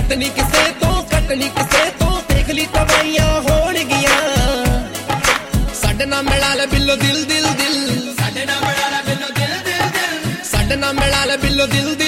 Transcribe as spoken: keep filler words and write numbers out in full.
ਕੱਟਣੀ ਕਿਸੇ ਤੋਂ ਕੱਟਣੀ ਕਿਸੇ ਤੋਂ ਦੇਖ ਲਈ ਤਵਾਈਆਂ ਹੋਣਗੀਆਂ ਸਾਡੇ ਨਾਲ ਮਿਲਾ ਲੈ ਬਿੱਲੋ ਦਿਲ ਦਿਲ ਦਿਲ ਸਾਡੇ ਨਾਲ ਮਿਲਾ ਲੈ ਬਿੱਲੋ ਦਿਲ ਦਿਲ ਦਿਲ ਸਾਡੇ ਨਾਲ ਮਿਲਾ ਲੈ ਬਿੱਲੋ ਦਿਲ